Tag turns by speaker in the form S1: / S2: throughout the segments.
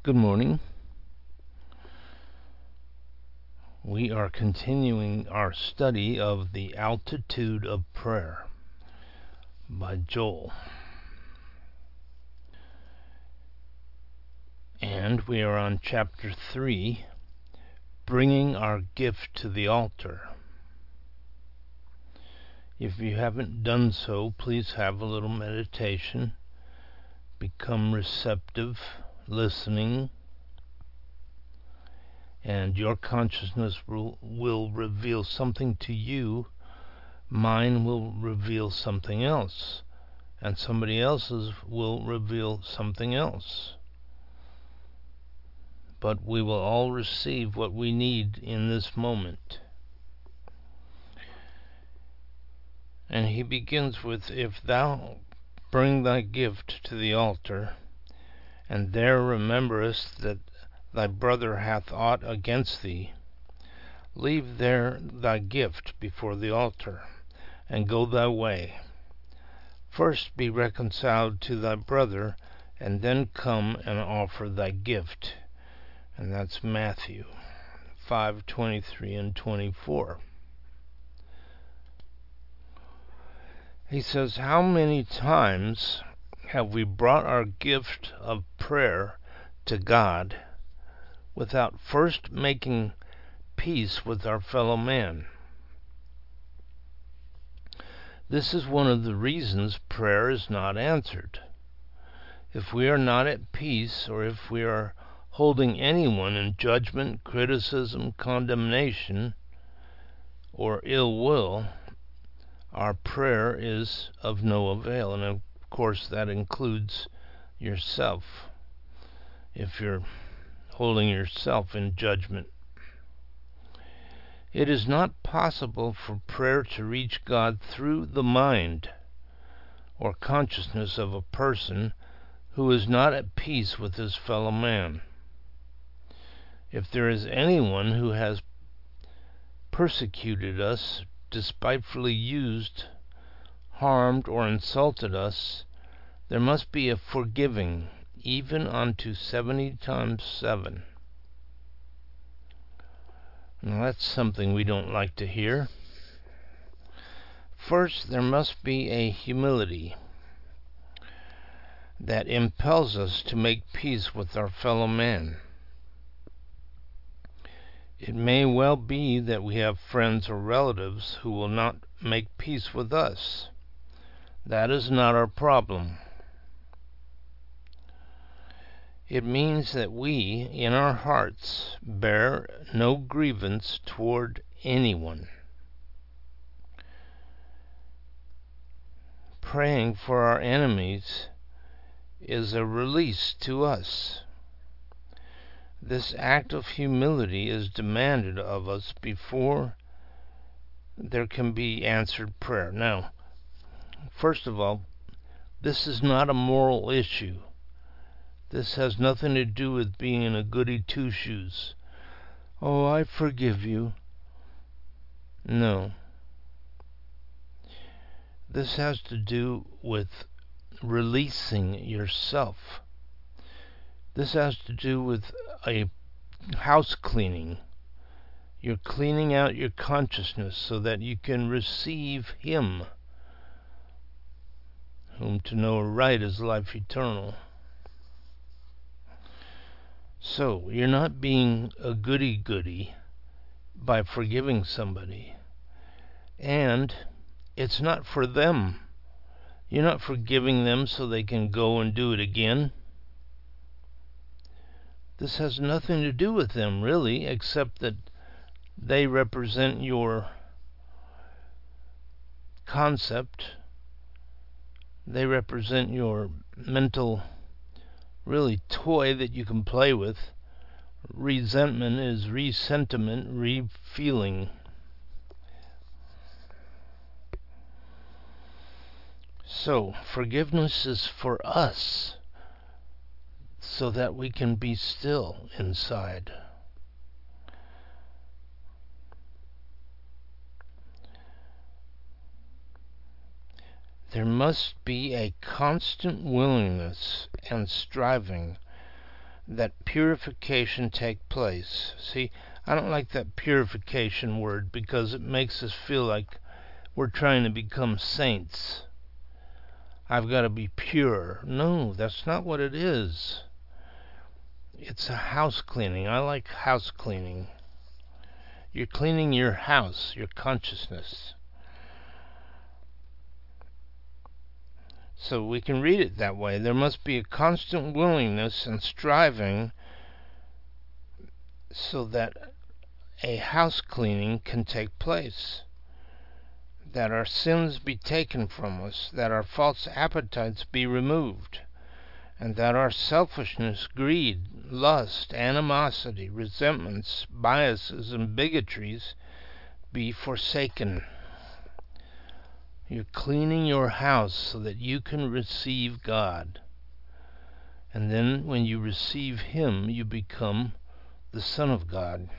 S1: Good morning. We are continuing our study of The Altitude of Prayer by Joel. And we are on chapter 3, Bringing Our Gift to the Altar. If you haven't done so, please have a little meditation. Become receptive, listening, and your consciousness will reveal something to you. Mine will reveal something else, and somebody else's will reveal something else. But we will all receive what we need in this moment. And he begins with, "If thou bring thy gift to the altar, and there rememberest that thy brother hath aught against thee, leave there thy gift before the altar, and go thy way. First be reconciled to thy brother, and then come and offer thy gift." And that's Matthew 5:23 and 24. He says, how many times have we brought our gift of prayer to God without first making peace with our fellow man? This is one of the reasons prayer is not answered. If we are not at peace, or if we are holding anyone in judgment, criticism, condemnation, or ill will, our prayer is of no avail. And of course that includes yourself, if you're holding yourself in judgment. It is not possible for prayer to reach God through the mind or consciousness of a person who is not at peace with his fellow man. If there is anyone who has persecuted us, despitefully used, harmed, or insulted us, there must be a forgiving, even unto 70 times 7. Now that's something we don't like to hear. First, there must be a humility that impels us to make peace with our fellow man. It may well be that we have friends or relatives who will not make peace with us. That is not our problem. It means that we, in our hearts, bear no grievance toward anyone. Praying for our enemies is a release to us. This act of humility is demanded of us before there can be answered prayer. Now, first of all, this is not a moral issue. This has nothing to do with being a goody two-shoes. Oh, I forgive you. No. This has to do with releasing yourself. This has to do with a house cleaning. You're cleaning out your consciousness so that you can receive Him, whom to know aright is life eternal. So, you're not being a goody-goody by forgiving somebody. And it's not for them. You're not forgiving them so they can go and do it again. This has nothing to do with them, really, except that they represent your concept. They represent your mental, really, toy that you can play with. Resentment is re-sentiment, re-feeling. So, forgiveness is for us, so that we can be still inside. There must be a constant willingness and striving that purification take place. See, I don't like that purification word because it makes us feel like we're trying to become saints. I've got to be pure. No, that's not what it is. It's a house cleaning. I like house cleaning. You're cleaning your house, your consciousness. So we can read it that way. There must be a constant willingness and striving so that a house cleaning can take place, that our sins be taken from us, that our false appetites be removed, and that our selfishness, greed, lust, animosity, resentments, biases, and bigotries be forsaken. You're cleaning your house so that you can receive God. And then when you receive Him, you become the Son of God.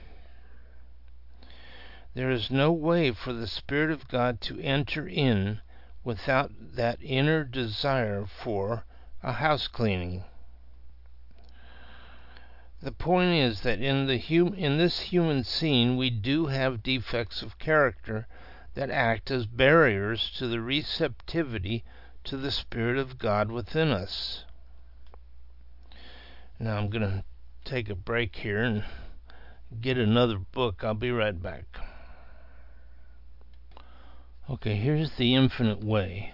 S1: There is no way for the Spirit of God to enter in without that inner desire for a house cleaning. The point is that in this human scene we do have defects of character that act as barriers to the receptivity to the Spirit of God within us. Now I'm going to take a break here and get another book. I'll be right back. Okay, here's The Infinite Way.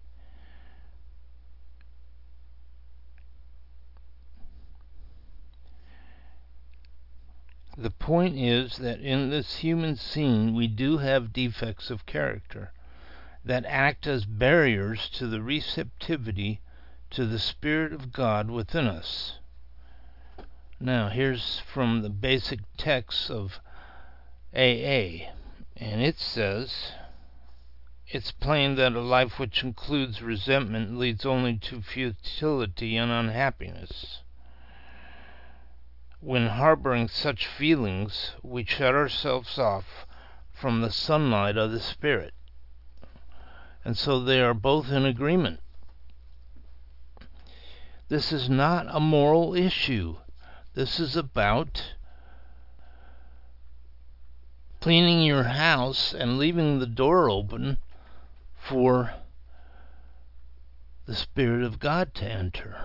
S1: The point is that in this human scene we do have defects of character that act as barriers to the receptivity to the Spirit of God within us. Now here's from the basic text of AA, and it says, it's plain that a life which includes resentment leads only to futility and unhappiness. When harboring such feelings, we shut ourselves off from the sunlight of the Spirit. And so they are both in agreement. This is not a moral issue. This is about cleaning your house and leaving the door open for the Spirit of God to enter.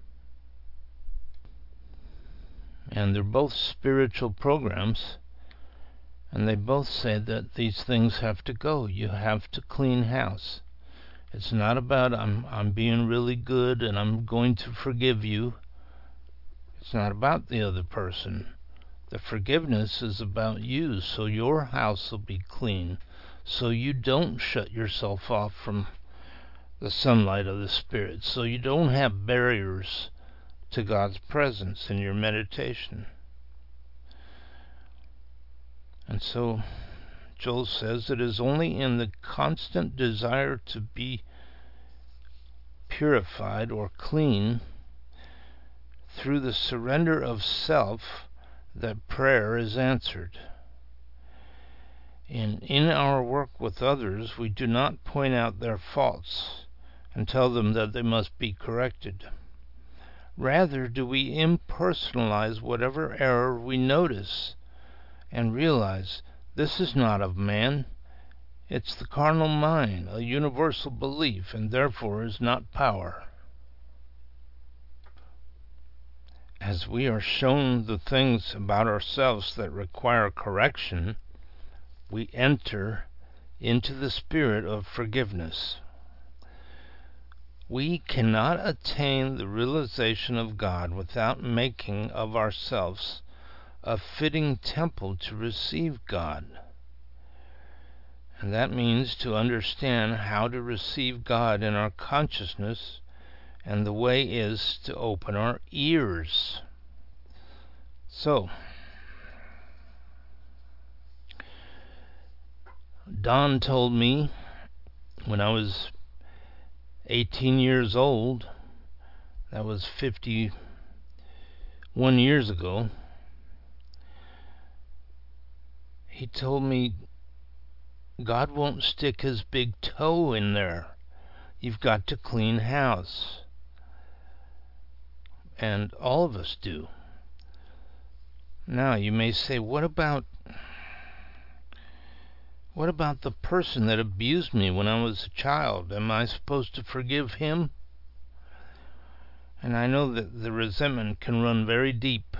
S1: And they're both spiritual programs, and they both say that these things have to go. You have to clean house. It's not about I'm being really good and I'm going to forgive you. It's not about the other person. The forgiveness is about you, so your house will be clean, so you don't shut yourself off from the sunlight of the Spirit, so you don't have barriers to God's presence in your meditation. And so Joel says it is only in the constant desire to be purified or clean through the surrender of self that prayer is answered. In our work with others, we do not point out their faults and tell them that they must be corrected. Rather do we impersonalize whatever error we notice and realize this is not of man, it's the carnal mind, a universal belief, and therefore is not power. As we are shown the things about ourselves that require correction, we enter into the spirit of forgiveness. We cannot attain the realization of God without making of ourselves a fitting temple to receive God. And that means to understand how to receive God in our consciousness, and the way is to open our ears. So, Don told me when I was 18 years old, that was 51 years ago, he told me God won't stick his big toe in there. You've got to clean house. And all of us do. Now, you may say, what about the person that abused me when I was a child? Am I supposed to forgive him? And I know that the resentment can run very deep.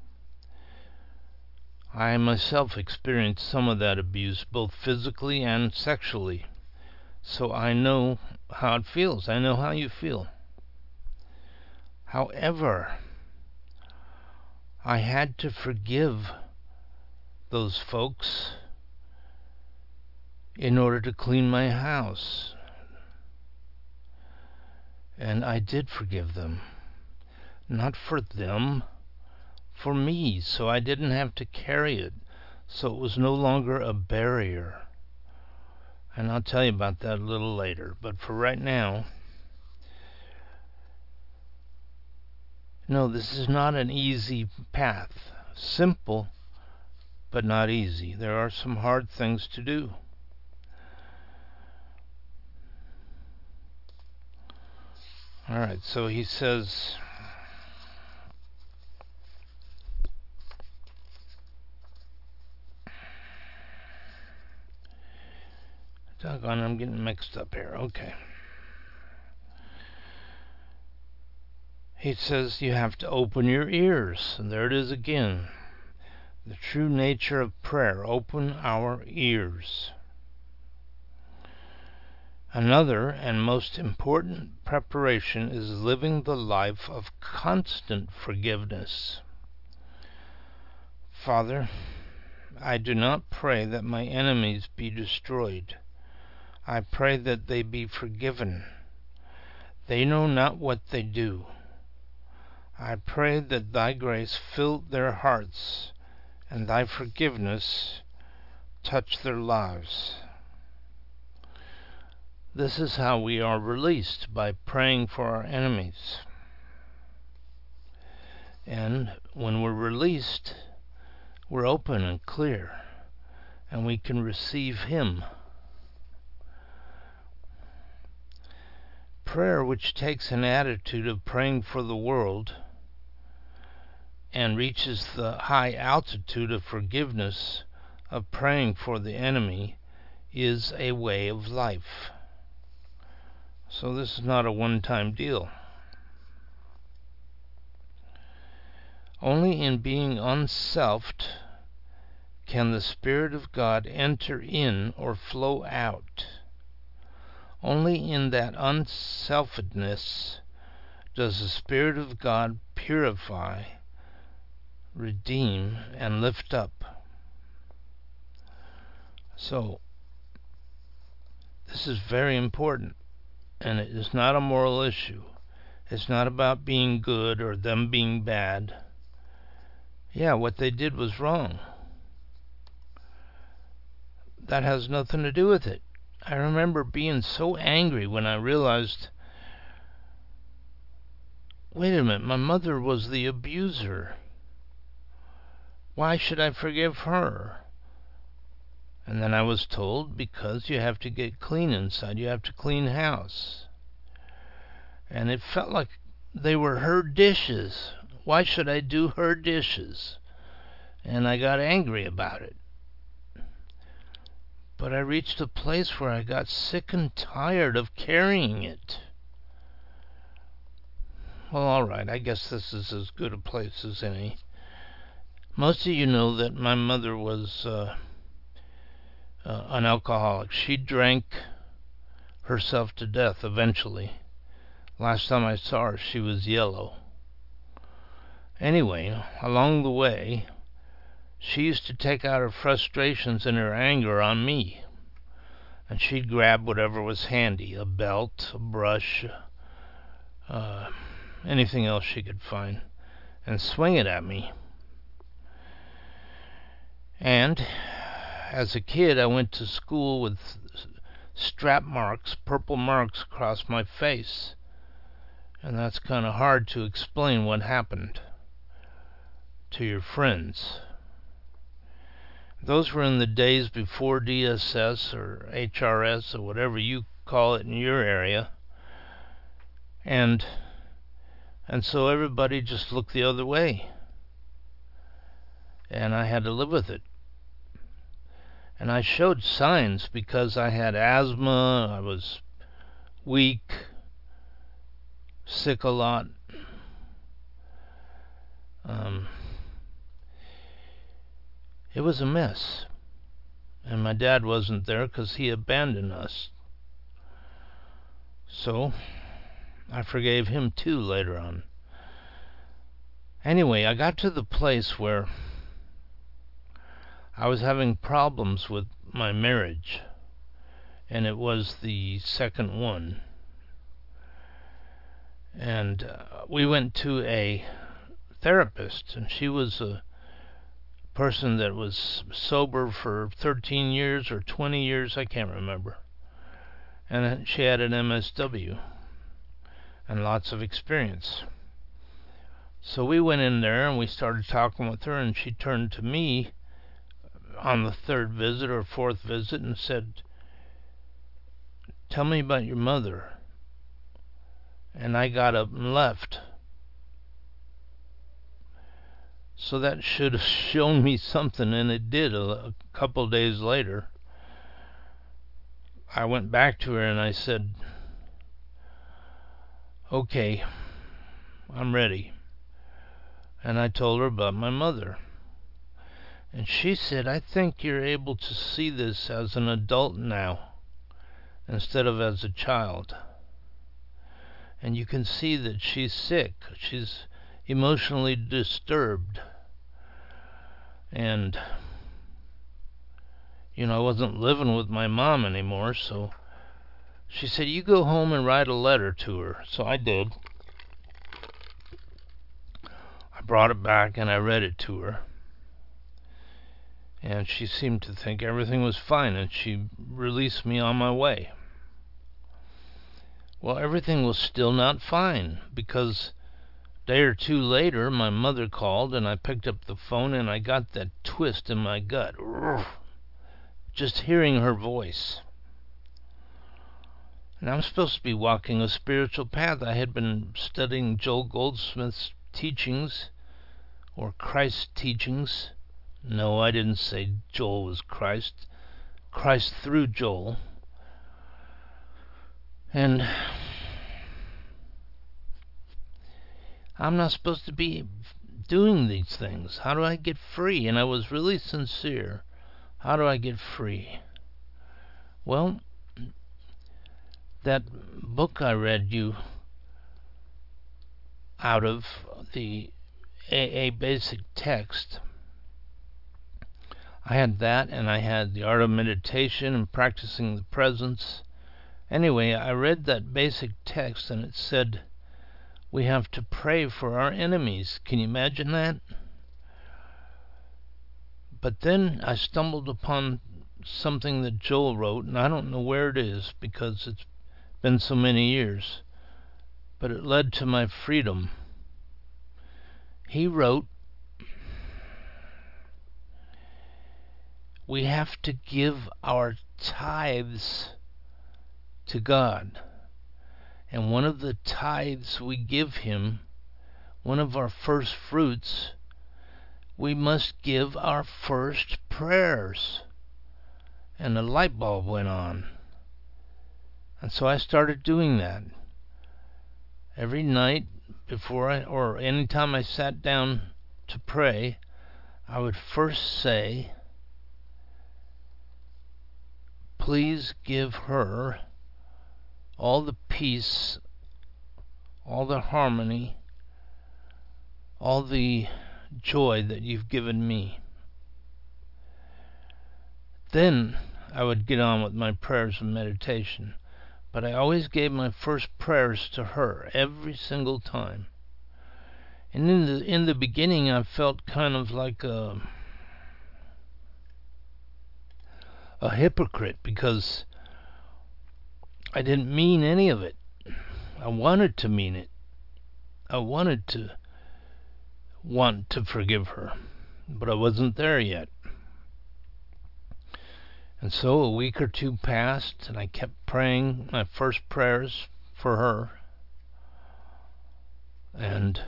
S1: I myself experienced some of that abuse, both physically and sexually. So I know how it feels. I know how you feel. However, I had to forgive those folks in order to clean my house. And I did forgive them. Not for them, for me, so I didn't have to carry it. So it was no longer a barrier. And I'll tell you about that a little later. But for right now, no, this is not an easy path. Simple, but not easy. There are some hard things to do. Alright, so he says, doggone, I'm getting mixed up here. Okay. He says you have to open your ears. And there it is again. The true nature of prayer. Open our ears. Another and most important preparation is living the life of constant forgiveness. Father, I do not pray that my enemies be destroyed. I pray that they be forgiven. They know not what they do. I pray that thy grace fill their hearts and thy forgiveness touch their lives. This is how we are released, by praying for our enemies. And when we're released, we're open and clear, and we can receive Him. Prayer, which takes an attitude of praying for the world and reaches the high altitude of forgiveness of praying for the enemy, is a way of life. So this is not a one-time deal. Only in being unselfed can the Spirit of God enter in or flow out. Only in that unselfedness does the Spirit of God purify, redeem, and lift up. So, this is very important, and it is not a moral issue. It's not about being good or them being bad. Yeah, what they did was wrong. That has nothing to do with it. I remember being so angry when I realized, wait a minute, my mother was the abuser. Why should I forgive her? And then I was told, because you have to get clean inside, you have to clean house. And it felt like they were her dishes. Why should I do her dishes? And I got angry about it. But I reached a place where I got sick and tired of carrying it. Well, alright, I guess this is as good a place as any. Most of you know that my mother was an alcoholic. She drank herself to death eventually. Last time I saw her, she was yellow. Anyway, along the way, she used to take out her frustrations and her anger on me. And she'd grab whatever was handy, a belt, a brush, anything else she could find, and swing it at me. And as a kid, I went to school with strap marks, purple marks across my face. And that's kind of hard to explain what happened to your friends. Those were in the days before DSS or HRS or whatever you call it in your area. And And so everybody just looked the other way. And I had to live with it. And I showed signs because I had asthma, I was weak, sick a lot. It was a mess. And my dad wasn't there because he abandoned us. So I forgave him too later on. Anyway, I got to the place where I was having problems with my marriage, and it was the second one. And we went to a therapist, and she was a person that was sober for 13 years or 20 years, I can't remember. And she had an MSW and lots of experience. So we went in there and we started talking with her, and she turned to me on the third visit or fourth visit and said, "Tell me about your mother." And I got up and left. So that should have shown me something, and it did. A couple of days later, I went back to her and I said, "Okay, I'm ready." And I told her about my mother. And she said, "I think you're able to see this as an adult now, instead of as a child. And you can see that she's sick. She's emotionally disturbed. And, I wasn't living with my mom anymore, so she said, you go home and write a letter to her." So I did. I brought it back and I read it to her. And she seemed to think everything was fine, and she released me on my way. Well, everything was still not fine, because a day or two later, my mother called, and I picked up the phone, and I got that twist in my gut. Just hearing her voice. And I'm supposed to be walking a spiritual path. I had been studying Joel Goldsmith's teachings, or Christ's teachings. No, I didn't say Joel was Christ. Christ through Joel. And I'm not supposed to be doing these things. How do I get free? And I was really sincere. How do I get free? Well, that book I read you out of, the AA Basic Text, I had that, and I had The Art of Meditation and Practicing the Presence. Anyway, I read that basic text, and it said we have to pray for our enemies. Can you imagine that? But then I stumbled upon something that Joel wrote, and I don't know where it is because it's been so many years, but it led to my freedom. He wrote, we have to give our tithes to God. And one of the tithes we give Him, one of our first fruits, we must give our first prayers. And the light bulb went on. And so I started doing that. Every night before or any time I sat down to pray, I would first say, please give her all the peace, all the harmony, all the joy that you've given me. Then I would get on with my prayers and meditation. But I always gave my first prayers to her, every single time. And in the beginning I felt kind of like a hypocrite, because I didn't mean any of it. I wanted to mean it. I wanted to want to forgive her, but I wasn't there yet. And so a week or two passed, and I kept praying my first prayers for her. And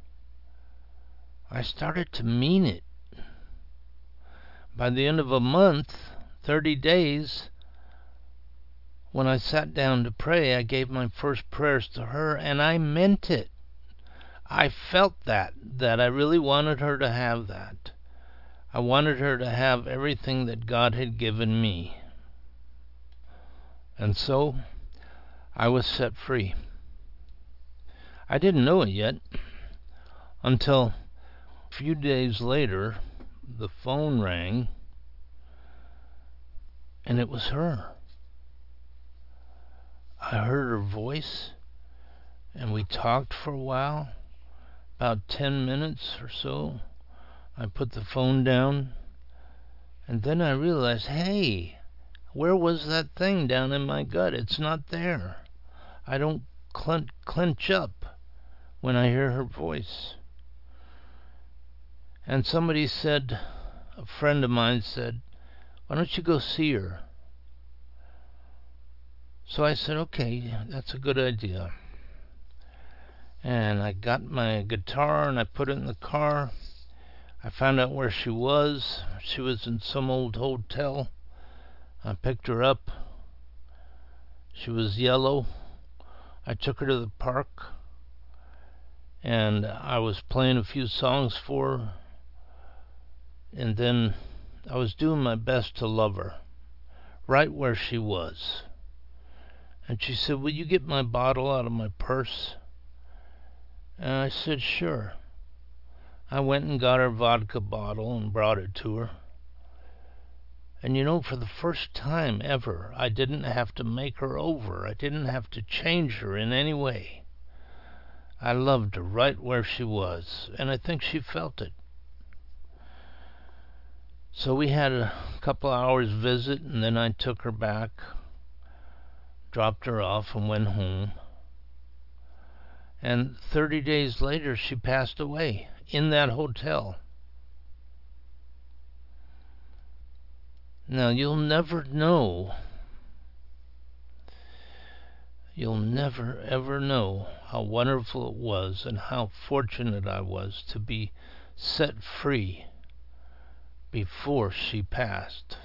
S1: I started to mean it. By the end of a month, 30 days, when I sat down to pray, I gave my first prayers to her, and I meant it. I felt that I really wanted her to have that. I wanted her to have everything that God had given me. And so, I was set free. I didn't know it yet, until a few days later, the phone rang, and it was her. I heard her voice, and we talked for a while, about 10 minutes or so. I put the phone down, and then I realized, hey, where was that thing down in my gut? It's not there. I don't clench up when I hear her voice. And somebody said, a friend of mine said, why don't you go see her? So I said, okay, that's a good idea. And I got my guitar and I put it in the car. I found out where she was. She was in some old hotel. I picked her up. She was yellow. I took her to the park, and I was playing a few songs for her. And then I was doing my best to love her, right where she was. And she said, will you get my bottle out of my purse? And I said, sure. I went and got her vodka bottle and brought it to her. And for the first time ever, I didn't have to make her over. I didn't have to change her in any way. I loved her right where she was, and I think she felt it. So we had a couple hours visit, and then I took her back, dropped her off, and went home. And 30 days later, she passed away in that hotel. Now, you'll never know. You'll never, ever know how wonderful it was and how fortunate I was to be set free before she passed.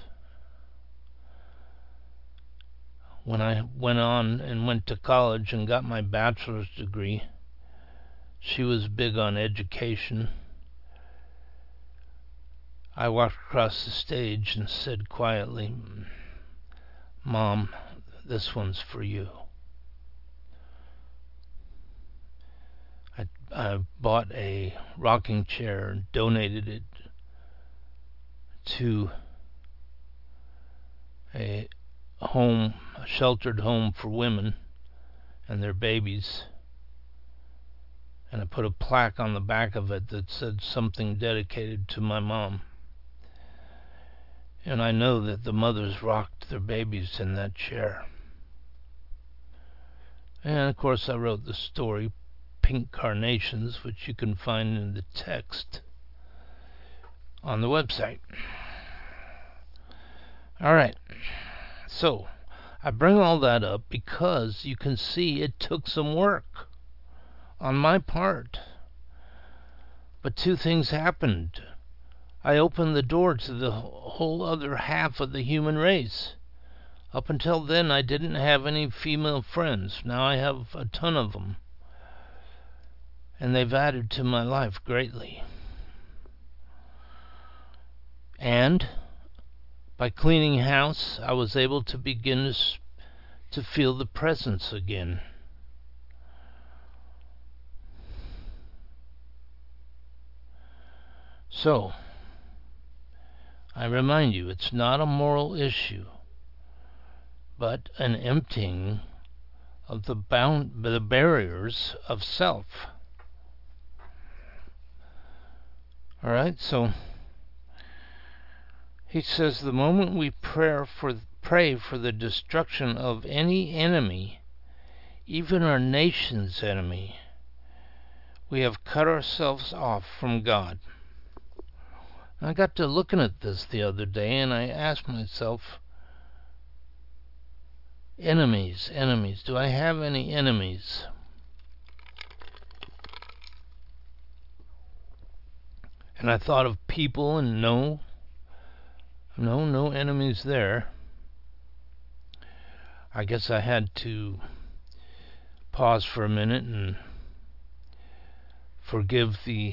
S1: When I went on and went to college and got my bachelor's degree, she was big on education. I walked across the stage and said quietly, Mom, this one's for you. I bought a rocking chair and donated it to a sheltered home for women and their babies. And I put a plaque on the back of it that said something dedicated to my mom. And I know that the mothers rocked their babies in that chair. And of course I wrote the story, Pink Carnations, which you can find in the text on the website. Alright, so I bring all that up because you can see it took some work on my part. But two things happened. I opened the door to the whole other half of the human race. Up until then, I didn't have any female friends. Now I have a ton of them. And they've added to my life greatly. And by cleaning house, I was able to begin to feel the presence again. So, I remind you, it's not a moral issue, but an emptying of the barriers of self. Alright, so he says the moment we pray for the destruction of any enemy, even our nation's enemy, we have cut ourselves off from God. I got to looking at this the other day, and I asked myself, enemies, do I have any enemies? And I thought of people, and no enemies there. I guess I had to pause for a minute and forgive the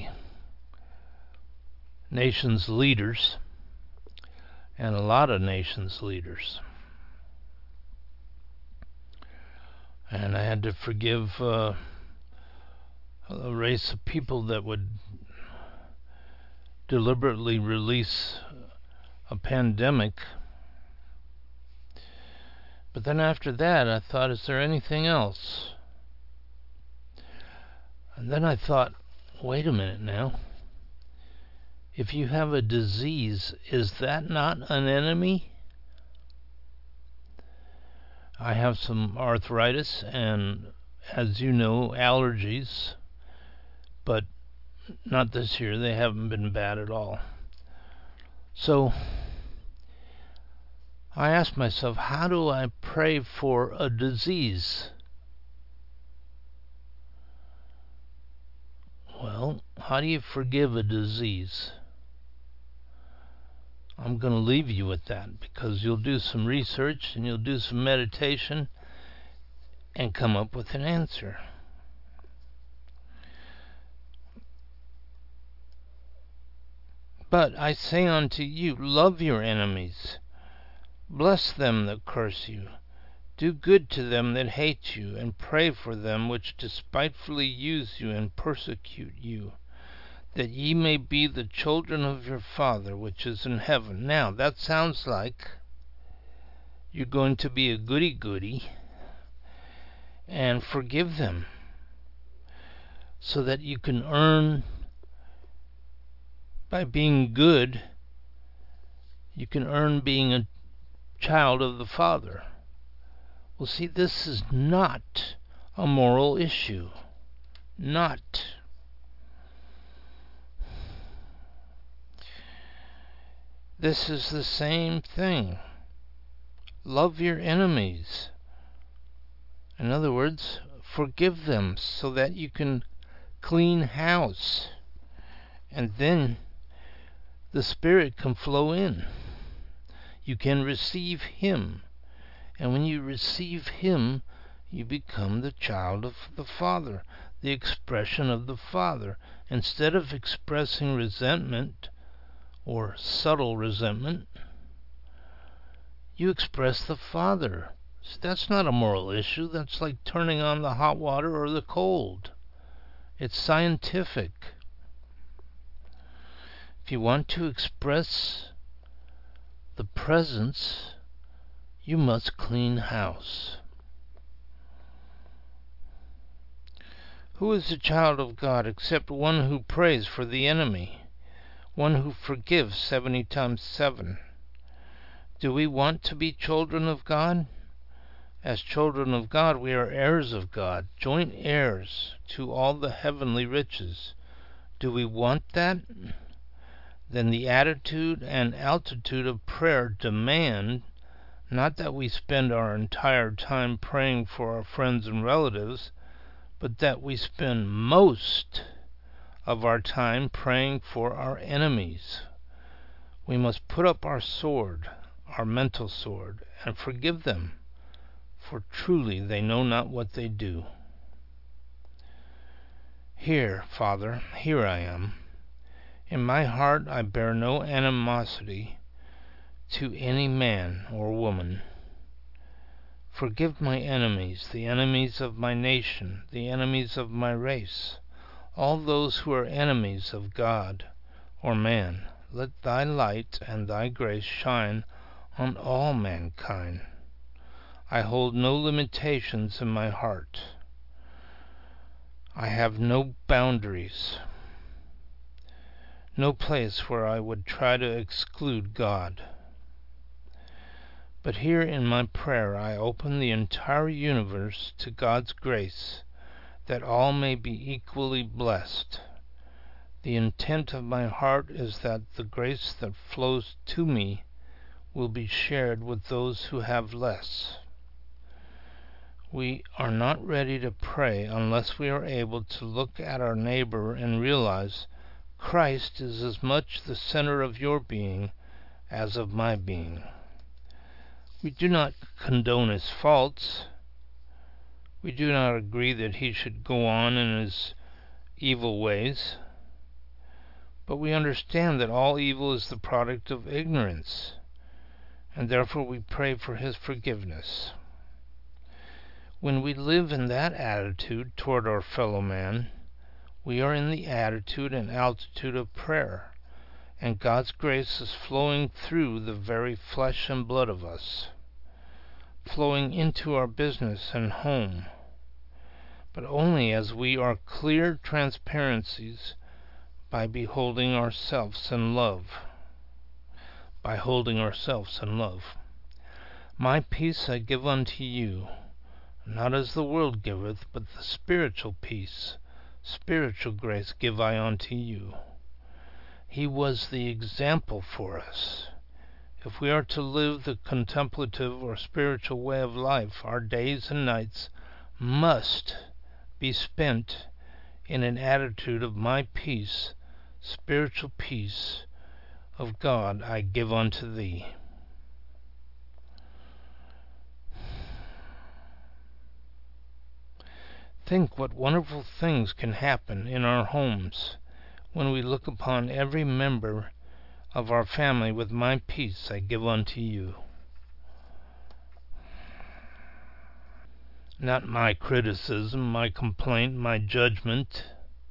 S1: nation's leaders, and a lot of nations' leaders. And I had to forgive a race of people that would deliberately release a pandemic. But then after that, I thought, is there anything else? And then I thought, wait a minute now. If you have a disease, is that not an enemy? I have some arthritis and, as you know, allergies, but not this year. They haven't been bad at all. So I asked myself, how do I pray for a disease? Well, how do you forgive a disease? I'm going to leave you with that, because you'll do some research and you'll do some meditation and come up with an answer. But I say unto you, love your enemies, bless them that curse you, do good to them that hate you, and pray for them which despitefully use you and persecute you, that ye may be the children of your Father which is in heaven. Now, that sounds like you're going to be a goody-goody and forgive them, so that you can earn, by being good, you can earn being a child of the Father. Well, see, this is not a moral issue. Not. This is the same thing. Love your enemies. In other words, forgive them so that you can clean house. And then the Spirit can flow in. You can receive Him. And when you receive Him, you become the child of the Father, the expression of the Father. Instead of expressing resentment or subtle resentment, you express the Father. So that's not a moral issue. That's like turning on the hot water or the cold. It's scientific. If you want to express the presence, you must clean house. Who is a child of God except one who prays for the enemy, one who forgives 70 times 7? Do we want to be children of God? As children of God, we are heirs of God, joint heirs to all the heavenly riches. Do we want that? Then the attitude and altitude of prayer demand not that we spend our entire time praying for our friends and relatives, but that we spend most of our time praying for our enemies. We must put up our sword, our mental sword, and forgive them, for truly they know not what they do. Here, Father, here I am. In my heart I bear no animosity to any man or woman. Forgive my enemies, the enemies of my nation, the enemies of my race, all those who are enemies of God or man. Let thy light and thy grace shine on all mankind. I hold no limitations in my heart. I have no boundaries, no place where I would try to exclude God. But here in my prayer I open the entire universe to God's grace, that all may be equally blessed. The intent of my heart is that the grace that flows to me will be shared with those who have less. We are not ready to pray unless we are able to look at our neighbor and realize Christ is as much the center of your being as of my being. We do not condone his faults. We do not agree that he should go on in his evil ways. But we understand that all evil is the product of ignorance, and therefore we pray for his forgiveness. When we live in that attitude toward our fellow man, we are in the attitude and altitude of prayer, and God's grace is flowing through the very flesh and blood of us, flowing into our business and home, but only as we are clear transparencies by beholding ourselves in love. By holding ourselves in love. My peace I give unto you, not as the world giveth, but the spiritual peace, spiritual grace give I unto you. He was the example for us. If we are to live the contemplative or spiritual way of life, our days and nights must be spent in an attitude of my peace, spiritual peace of God I give unto thee. Think what wonderful things can happen in our homes when we look upon every member of our family with my peace I give unto you. Not my criticism, my complaint, my judgment.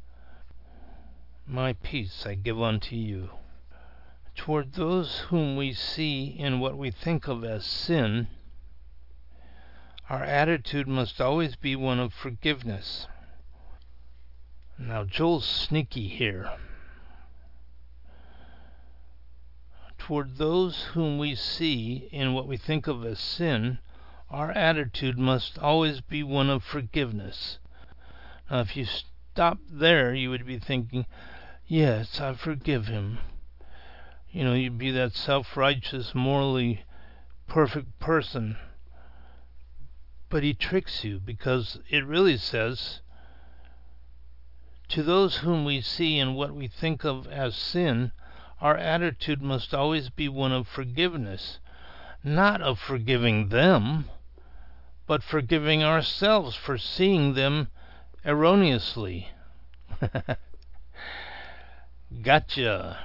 S1: My peace I give unto you. Toward those whom we see in what we think of as sin, our attitude must always be one of forgiveness. Now, Joel's sneaky here. Toward those whom we see in what we think of as sin, our attitude must always be one of forgiveness. Now, if you stop there, you would be thinking, yes, I forgive him. You'd be that self-righteous, morally perfect person. But he tricks you, because it really says, to those whom we see in what we think of as sin, our attitude must always be one of forgiveness. Not of forgiving them, but forgiving ourselves for seeing them erroneously. Gotcha.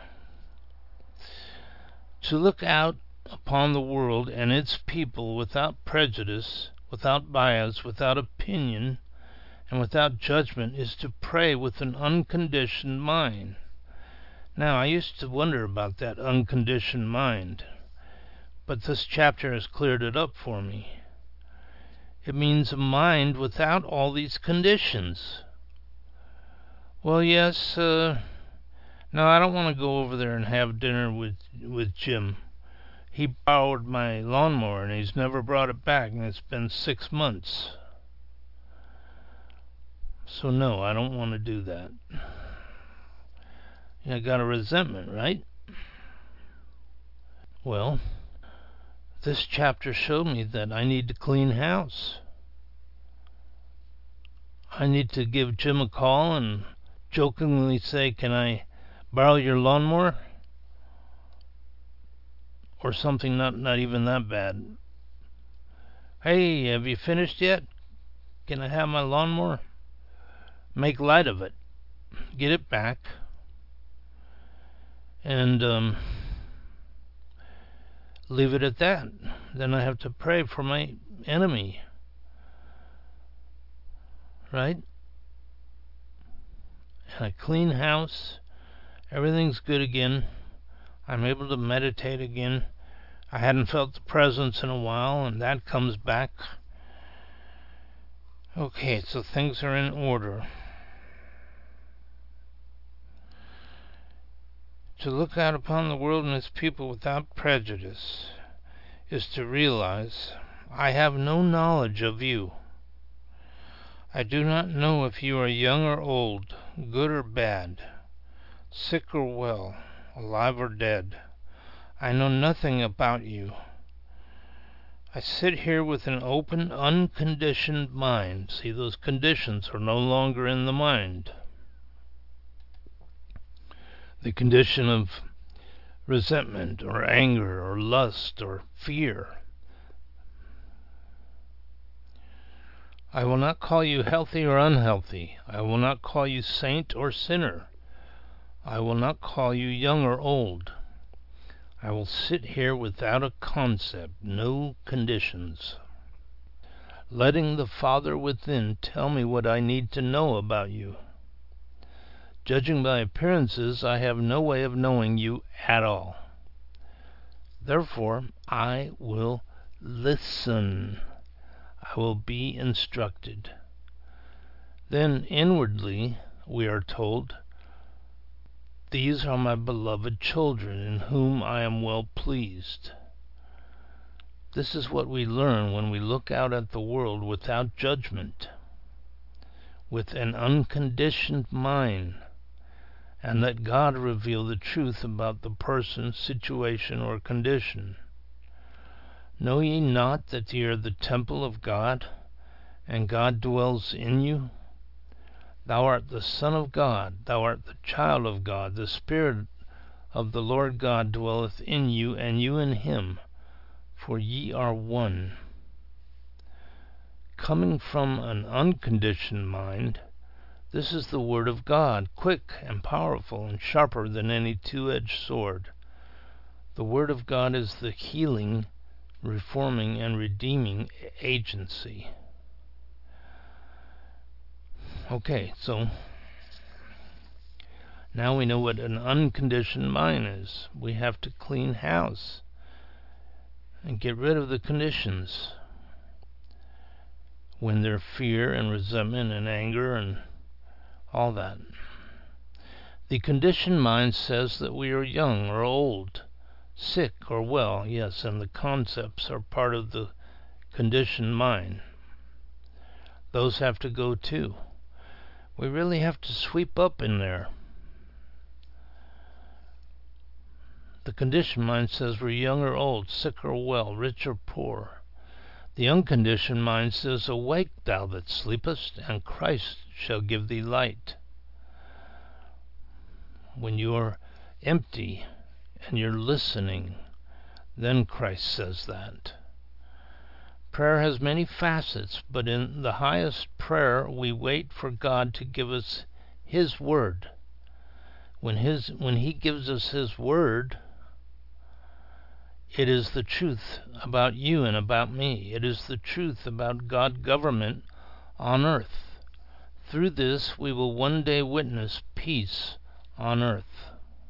S1: To look out upon the world and its people without prejudice, without bias, without opinion, and without judgment is to pray with an unconditioned mind. Now, I used to wonder about that unconditioned mind, but this chapter has cleared it up for me. It means a mind without all these conditions. Well, yes, no, I don't want to go over there and have dinner with Jim. He borrowed my lawnmower and he's never brought it back, and it's been 6 months. So no, I don't want to do that. I got a resentment, right? Well, this chapter showed me that I need to clean house. I need to give Jim a call and jokingly say, can I borrow your lawnmower? Or something not even that bad. Hey, have you finished yet? Can I have my lawnmower? Make light of it. Get it back. And leave it at that. Then I have to pray for my enemy. Right? And a clean house. Everything's good again. I'm able to meditate again. I hadn't felt the presence in a while, and that comes back. Okay, so things are in order. To look out upon the world and its people without prejudice is to realize, I have no knowledge of you. I do not know if you are young or old, good or bad, sick or well, alive or dead. I know nothing about you. I sit here with an open, unconditioned mind. See, those conditions are no longer in the mind. the condition of resentment or anger or lust or fear. I will not call you healthy or unhealthy. I will not call you saint or sinner. I will not call you young or old. I will sit here without a concept, no conditions, letting the Father within tell me what I need to know about you. Judging by appearances, I have no way of knowing you at all. Therefore, I will listen. I will be instructed. Then inwardly, we are told, these are my beloved children, in whom I am well pleased. This is what we learn when we look out at the world without judgment, with an unconditioned mind, and let God reveal the truth about the person, situation, or condition. Know ye not that ye are the temple of God, and God dwells in you? Thou art the Son of God, thou art the child of God, the Spirit of the Lord God dwelleth in you, and you in him, for ye are one. Coming from an unconditioned mind, this is the Word of God, quick and powerful and sharper than any two-edged sword. The Word of God is the healing, reforming, and redeeming agency. Okay, so now we know what an unconditioned mind is. We have to clean house and get rid of the conditions when there's fear and resentment and anger and all that. The conditioned mind says that we are young or old, sick or well, yes, and the concepts are part of the conditioned mind. Those have to go too. We really have to sweep up in there. The conditioned mind says we're young or old, sick or well, rich or poor. The unconditioned mind says, awake, thou that sleepest, and Christ shall give thee light. When you are empty and you're listening, then Christ says that. Prayer has many facets, but in the highest prayer we wait for God to give us His Word. When He gives us His Word, it is the truth about you and about me. It is the truth about God government on earth. Through this we will one day witness peace on earth.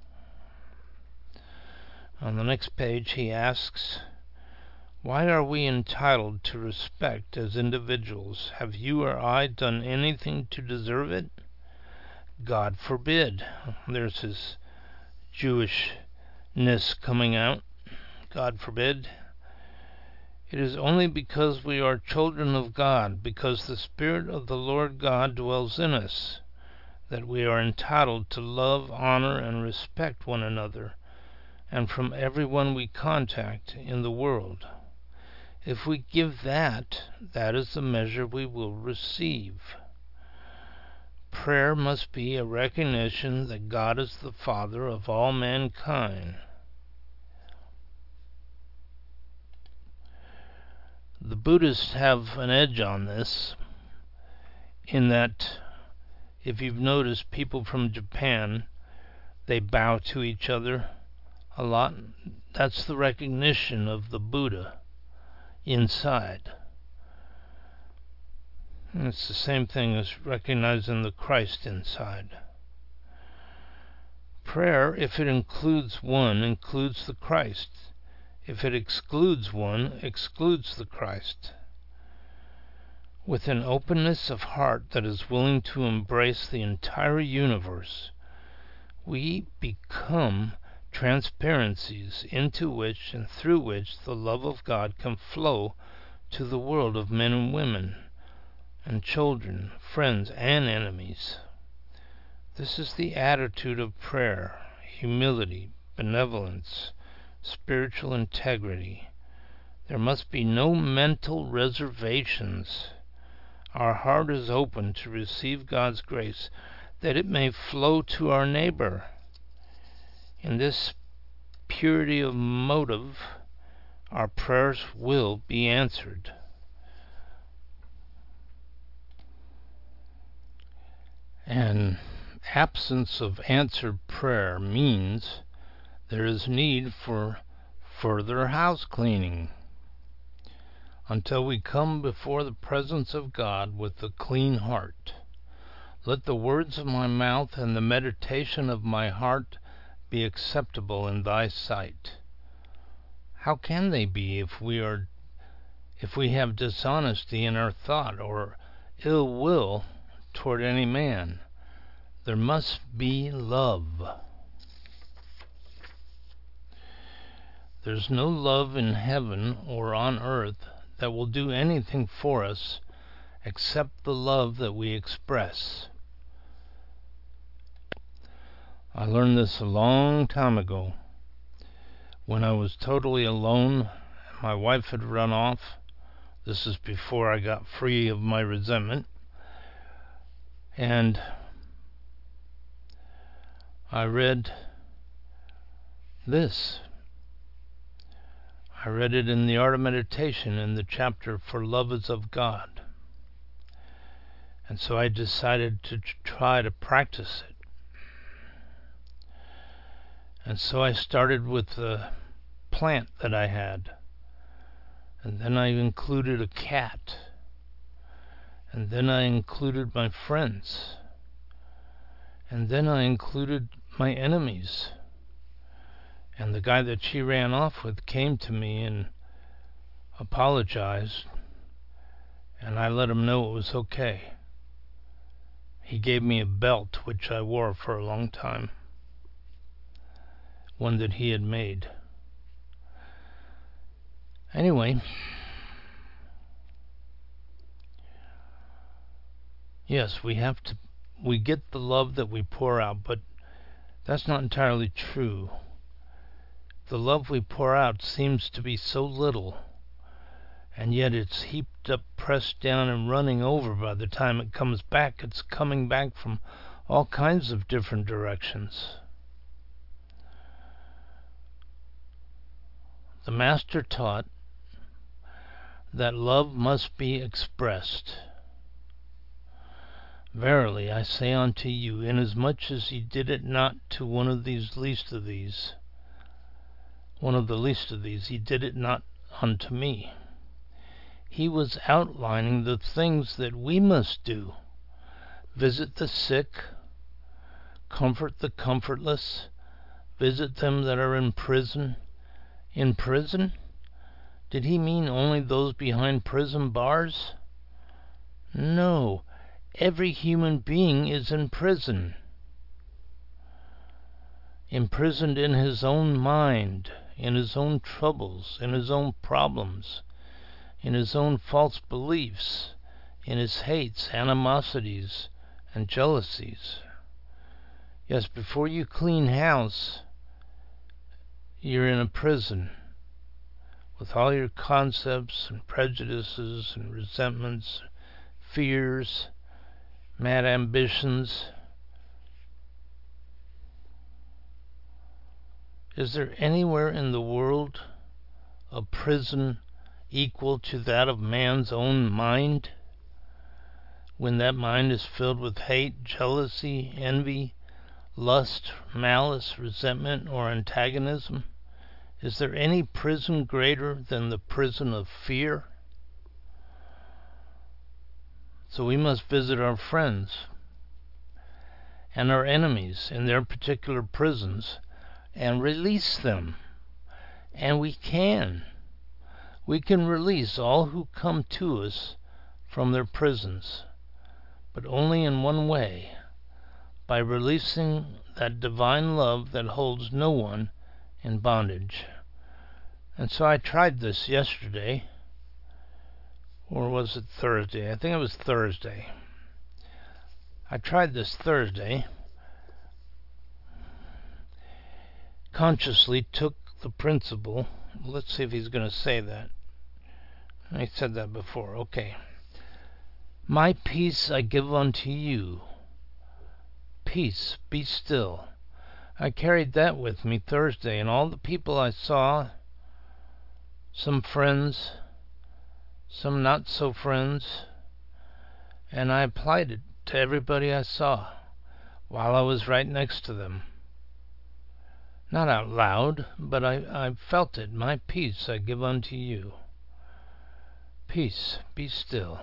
S1: On the next page he asks, why are we entitled to respect as individuals? Have you or I done anything to deserve it? God forbid. There's his Jewishness coming out. God forbid. It is only because we are children of God, because the Spirit of the Lord God dwells in us, that we are entitled to love, honor, and respect one another, and from everyone we contact in the world. If we give that, that is the measure we will receive. Prayer must be a recognition that God is the Father of all mankind. The Buddhists have an edge on this, in that if you've noticed, people from Japan, they bow to each other a lot. That's the recognition of the Buddha inside. And it's the same thing as recognizing the Christ inside. Prayer, if it includes one, includes the Christ. If it excludes one, excludes the Christ. With an openness of heart that is willing to embrace the entire universe, we become transparencies into which and through which the love of God can flow to the world of men and women, and children, friends, and enemies. This is the attitude of prayer: humility, benevolence, spiritual integrity. There must be no mental reservations. Our heart is open to receive God's grace, that it may flow to our neighbor. In this purity of motive, our prayers will be answered. An absence of answered prayer means there is need for further house cleaning. Until we come before the presence of God with a clean heart, let the words of my mouth and the meditation of my heart be acceptable in thy sight. How can they be if we have dishonesty in our thought or ill will toward any man? There must be love. There's no love in heaven or on earth that will do anything for us except the love that we express. I learned this a long time ago, when I was totally alone and my wife had run off. This is before I got free of my resentment. And I read this. I read it in The Art of Meditation in the chapter For Love is of God. And so I decided to try to practice it. And so I started with the plant that I had. And then I included a cat. And then I included my friends. And then I included my enemies. And the guy that she ran off with came to me and apologized. And I let him know it was okay. He gave me a belt, which I wore for a long time. One that he had made. Anyway, yes, we get the love that we pour out, but that's not entirely true. The love we pour out seems to be so little, and yet it's heaped up, pressed down, and running over by the time it comes back. It's coming back from all kinds of different directions. The Master taught that love must be expressed. Verily I say unto you, inasmuch as ye did it not to one of the least of these, ye did it not unto me. He was outlining the things that we must do. Visit the sick, comfort the comfortless, visit them that are in prison. In prison? Did he mean only those behind prison bars? No, every human being is in prison. Imprisoned in his own mind, in his own troubles, in his own problems, in his own false beliefs, in his hates, animosities, and jealousies. Yes, before you clean house, you're in a prison with all your concepts and prejudices and resentments, fears, mad ambitions. Is there anywhere in the world a prison equal to that of man's own mind? When that mind is filled with hate, jealousy, envy, lust, malice, resentment, or antagonism? Is there any prison greater than the prison of fear? So we must visit our friends and our enemies in their particular prisons and release them. And we can. We can release all who come to us from their prisons, but only in one way, by releasing that divine love that holds no one in bondage. And so I tried this yesterday, or was it Thursday? I think it was Thursday. I tried this Thursday, consciously took the principle. Let's see if he's going to say that. I said that before. Okay. My peace I give unto you. Peace, be still. I carried that with me Thursday, and all the people I saw, some friends, some not so friends, and I applied it to everybody I saw while I was right next to them. Not out loud, but I felt it. My peace I give unto you. Peace, be still.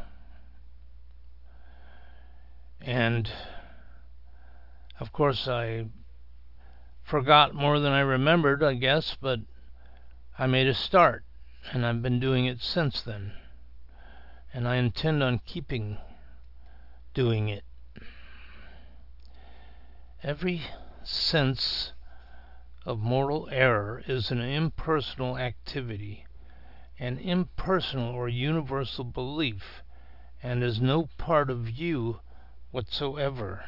S1: And, of course, I forgot more than I remembered, I guess, but I made a start, and I've been doing it since then. And I intend on keeping doing it. Every sense of mortal error is an impersonal activity, an impersonal or universal belief, and is no part of you whatsoever.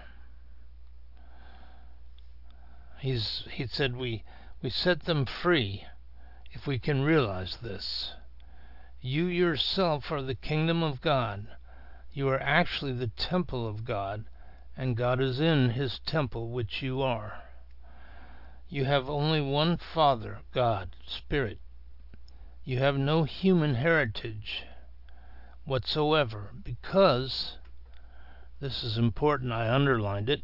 S1: He said we set them free if we can realize this. You yourself are the kingdom of God. You are actually the temple of God, and God is in his temple, which you are. You have only one Father, God, Spirit. You have no human heritage whatsoever, because, this is important, I underlined it,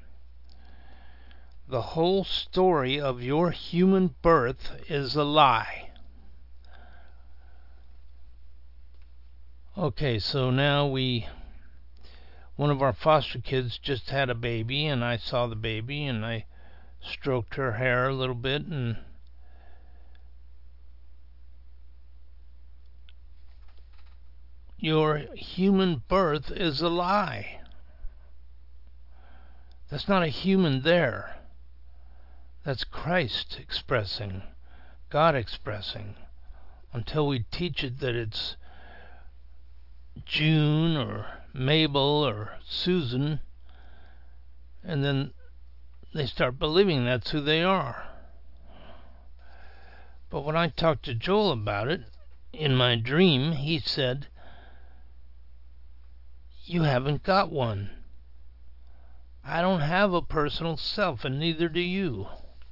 S1: the whole story of your human birth is a lie. Okay, so now one of our foster kids just had a baby, and I saw the baby, and I stroked her hair a little bit, and your human birth is a lie. That's not a human there. That's Christ expressing, God expressing, until we teach it that it's June or Mabel or Susan, and then they start believing that's who they are. But when I talked to Joel about it, in my dream, he said, you haven't got one. I don't have a personal self, and neither do you.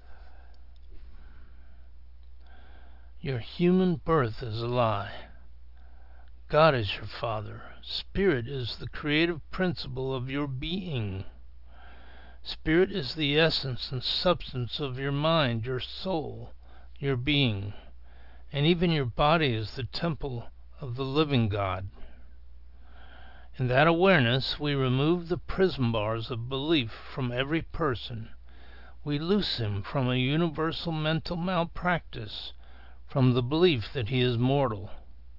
S1: Your human birth is a lie. God is your Father. Spirit is the creative principle of your being. Spirit is the essence and substance of your mind, your soul, your being. And even your body is the temple of the living God. In that awareness, we remove the prison bars of belief from every person. We loose him from a universal mental malpractice, from the belief that he is mortal.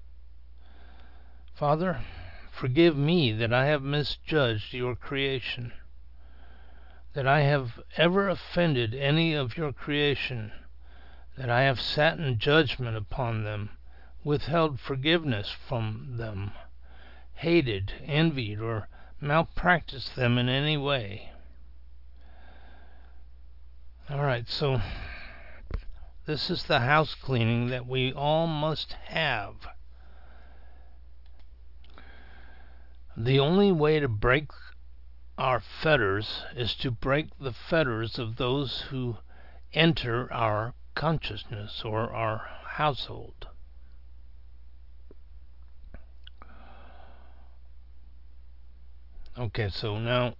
S1: Father, forgive me that I have misjudged your creation, that I have ever offended any of your creation, that I have sat in judgment upon them, withheld forgiveness from them, hated, envied, or malpracticed them in any way. Alright, so this is the house cleaning that we all must have. The only way to break our fetters is to break the fetters of those who enter our consciousness or our household. Okay, so now,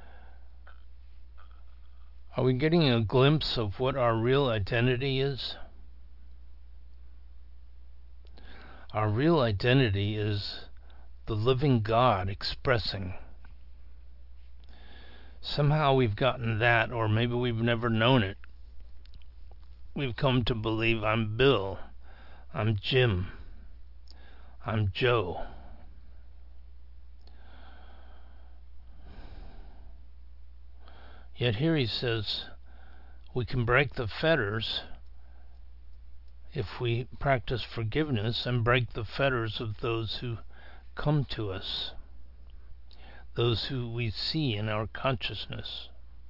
S1: are we getting a glimpse of what our real identity is? Our real identity is the living God expressing. Somehow we've gotten that, or maybe we've never known it. We've come to believe I'm Bill, I'm Jim, I'm Joe. Yet here he says we can break the fetters if we practice forgiveness and break the fetters of those who come to us, those who we see in our consciousness.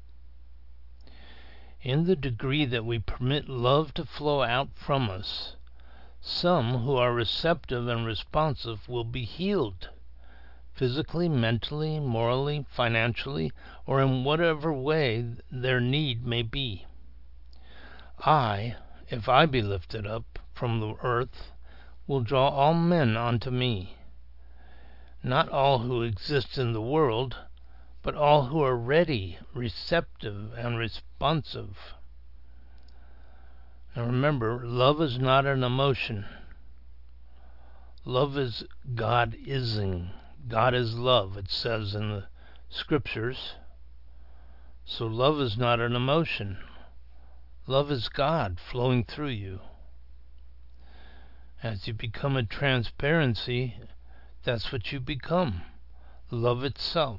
S1: In the degree that we permit love to flow out from us, some who are receptive and responsive will be healed, physically, mentally, morally, financially, or in whatever way their need may be. I, if I be lifted up from the earth, will draw all men unto me. Not all who exist in the world, but all who are ready, receptive, and responsive. Now remember, love is not an emotion. Love is God-ising. God is love, it says in the scriptures. So love is not an emotion. Love is God flowing through you. As you become a transparency, that's what you become. Love itself.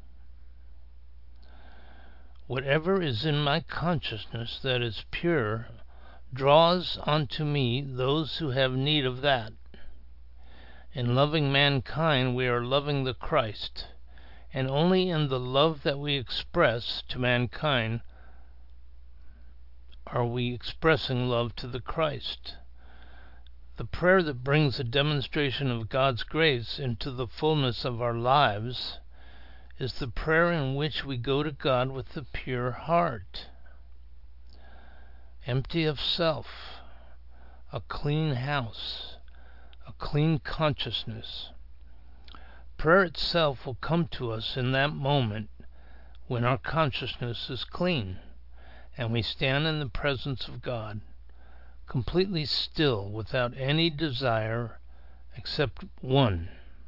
S1: Whatever is in my consciousness that is pure draws unto me those who have need of that. In loving mankind, we are loving the Christ, and only in the love that we express to mankind are we expressing love to the Christ. The prayer that brings a demonstration of God's grace into the fullness of our lives is the prayer in which we go to God with a pure heart, empty of self, a clean house, a clean consciousness. Prayer itself will come to us in that moment when our consciousness is clean and we stand in the presence of God, completely still, without any desire except one.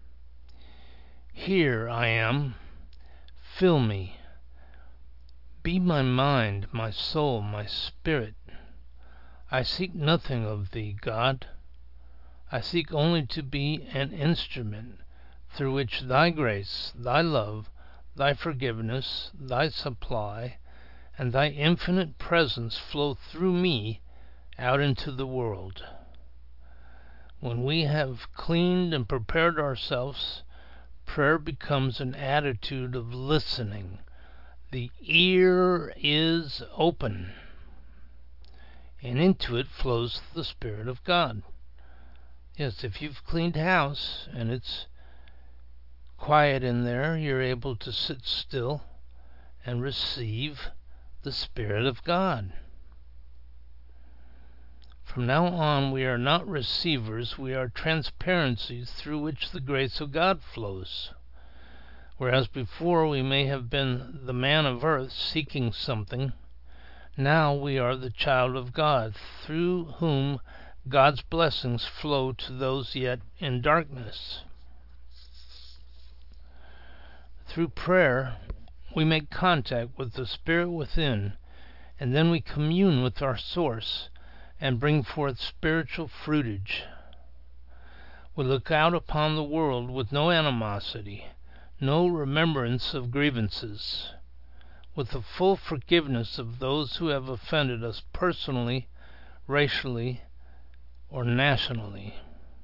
S1: Here I am. Fill me. Be my mind, my soul, my spirit. I seek nothing of thee, God. I seek only to be an instrument through which thy grace, thy love, thy forgiveness, thy supply, and thy infinite presence flow through me out into the world. When we have cleaned and prepared ourselves, prayer becomes an attitude of listening. The ear is open, and into it flows the Spirit of God. Yes, if you've cleaned house and it's quiet in there, you're able to sit still and receive the Spirit of God. From now on, we are not receivers, we are transparencies through which the grace of God flows. Whereas before we may have been the man of earth seeking something, now we are the child of God, through whom God's blessings flow to those yet in darkness. Through prayer, we make contact with the Spirit within, and then we commune with our source and bring forth spiritual fruitage. We look out upon the world with no animosity, no remembrance of grievances, with the full forgiveness of those who have offended us personally, racially, or nationally.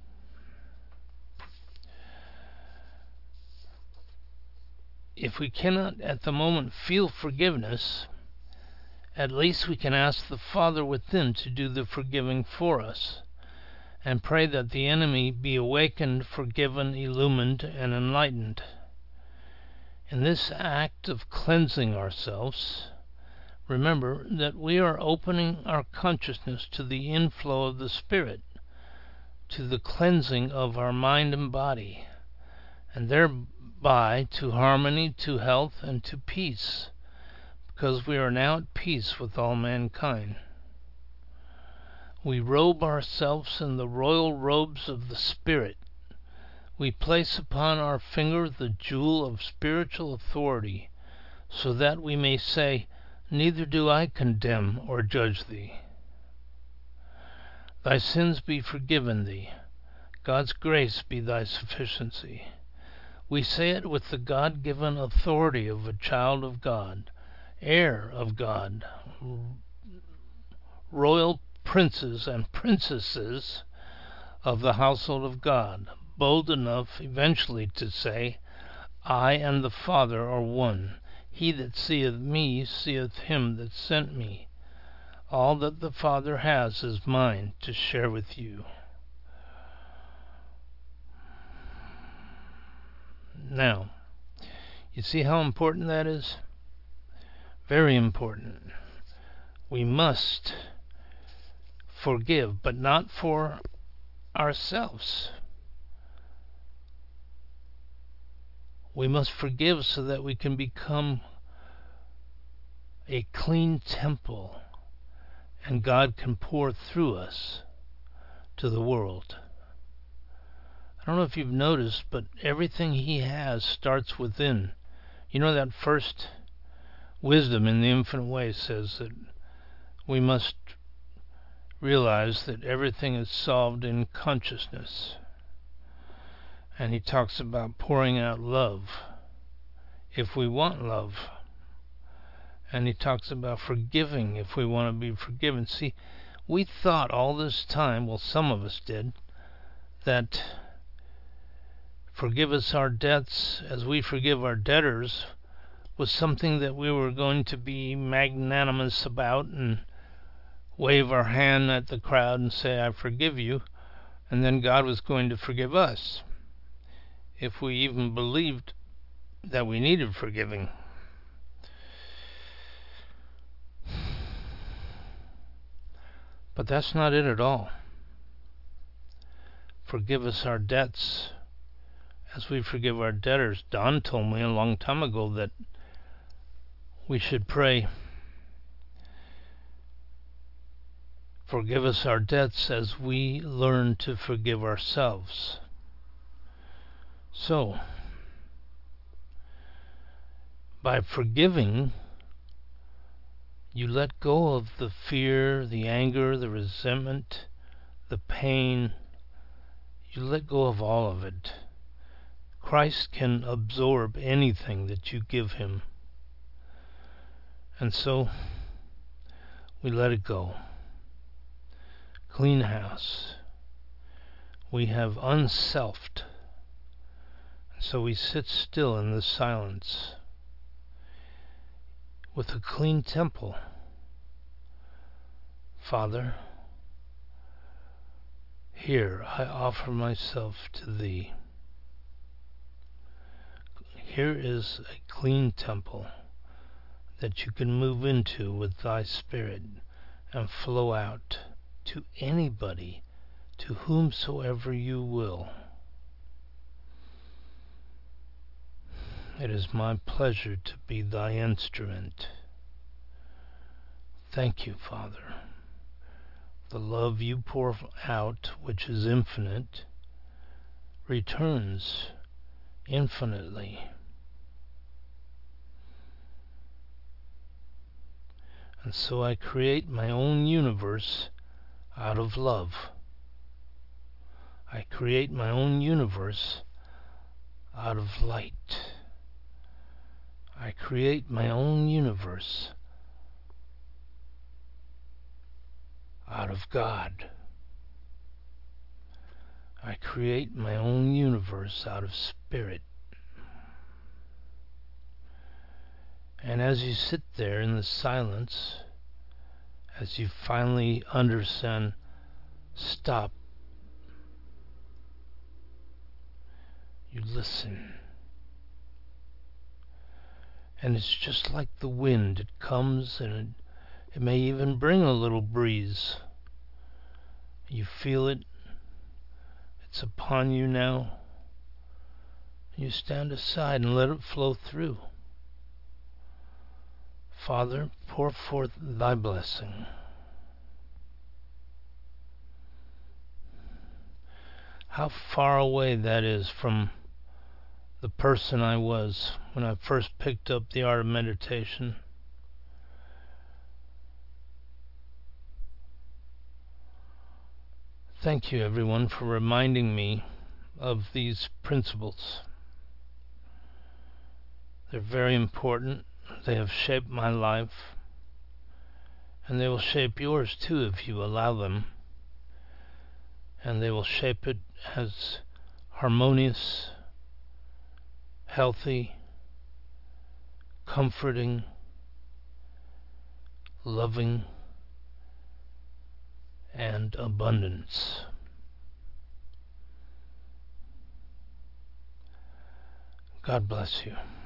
S1: If we cannot at the moment feel forgiveness, at least we can ask the Father within to do the forgiving for us, and pray that the enemy be awakened, forgiven, illumined, and enlightened. In this act of cleansing ourselves, remember that we are opening our consciousness to the inflow of the Spirit, to the cleansing of our mind and body, and thereby to harmony, to health, and to peace, because we are now at peace with all mankind. We robe ourselves in the royal robes of the Spirit. We place upon our finger the jewel of spiritual authority, so that we may say, "Neither do I condemn or judge thee. Thy sins be forgiven thee. God's grace be thy sufficiency." We say it with the God-given authority of a child of God, heir of God, royal princes and princesses of the household of God, bold enough eventually to say, "I and the Father are one. He that seeth me seeth him that sent me. All that the Father has is mine to share with you." Now, you see how important that is? Very important. We must forgive, but not for ourselves. We must forgive so that we can become a clean temple and God can pour through us to the world. I don't know if you've noticed, but everything He has starts within. You know, that first wisdom in the infinite way says that we must realize that everything is solved in consciousness. And He talks about pouring out love if we want love. And He talks about forgiving if we want to be forgiven. See, we thought all this time, well, some of us did, that forgive us our debts as we forgive our debtors was something that we were going to be magnanimous about and wave our hand at the crowd and say, I forgive you, and then God was going to forgive us, if we even believed that we needed forgiving. But that's not it at all. Forgive us our debts as we forgive our debtors. Don told me a long time ago that we should pray, forgive us our debts as we learn to forgive ourselves. So, by forgiving, you let go of the fear, the anger, the resentment, the pain. You let go of all of it. Christ can absorb anything that you give Him. And so, we let it go. Clean house. We have unselfed. So we sit still in the silence with a clean temple. Father, here I offer myself to Thee. Here is a clean temple that you can move into with Thy Spirit and flow out to anybody, to whomsoever you will. It is my pleasure to be Thy instrument. Thank you, Father. The love you pour out, which is infinite, returns infinitely. And so I create my own universe out of love. I create my own universe out of light. I create my own universe out of God. I create my own universe out of Spirit. And as you sit there in the silence, as you finally understand, stop, you listen. And it's just like the wind. It comes and it may even bring a little breeze. You feel it. It's upon you now. You stand aside and let it flow through. Father, pour forth Thy blessing. How far away that is from the person I was when I first picked up the art of meditation. Thank you, everyone, for reminding me of these principles. They're very important. They have shaped my life, and they will shape yours too if you allow them. And they will shape it as harmonious, healthy, comforting, loving, and abundance. God bless you.